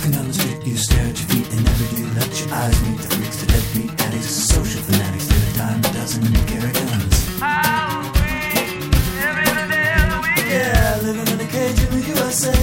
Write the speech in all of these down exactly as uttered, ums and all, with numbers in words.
Walking down the street, you stare at your feet and never do let your eyes meet the freaks, the deadbeat addicts, social fanatics. They're a dime a dozen carry guns. Halloween, every other day of the week. Yeah, living in a cage in the U S A.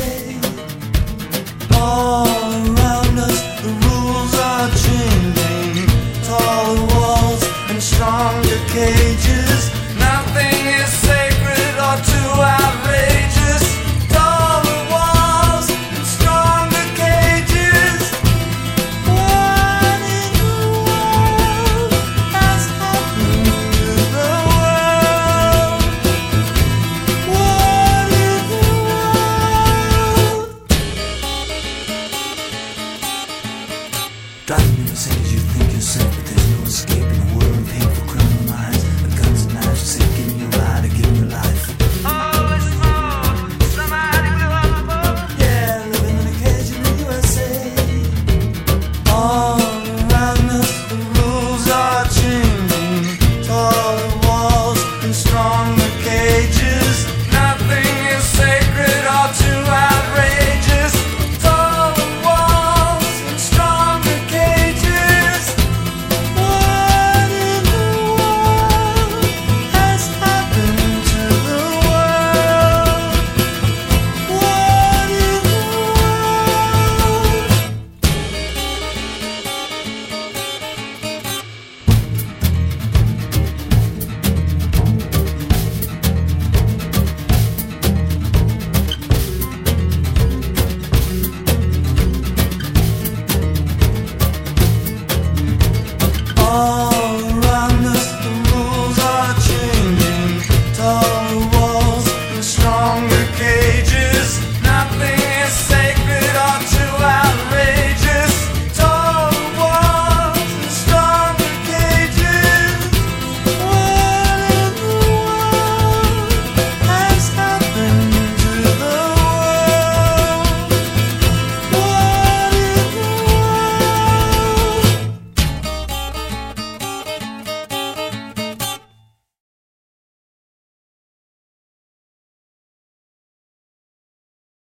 All around us, the rules are changing. Taller walls and stronger cages. Nothing is sacred or too outrageous. Taller walls and stronger cages. What in the world has happened to the world? What in the world? Driving in the cities, you think you're safe, but there's no escaping.